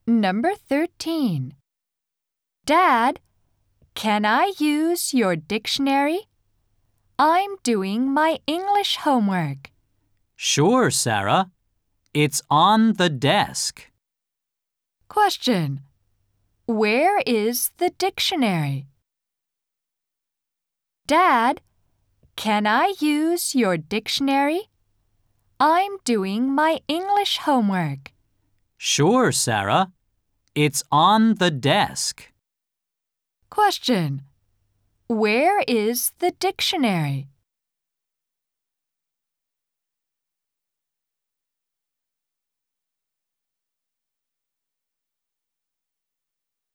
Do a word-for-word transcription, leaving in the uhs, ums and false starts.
Number thirteen. Dad, can I use your dictionary? I'm doing my English homework. Sure, Sarah. It's on the desk. Question. Where is the dictionary? Dad, can I use your dictionary? I'm doing my English homework. Sure, Sarah. It's on the desk. Question. Where is the dictionary?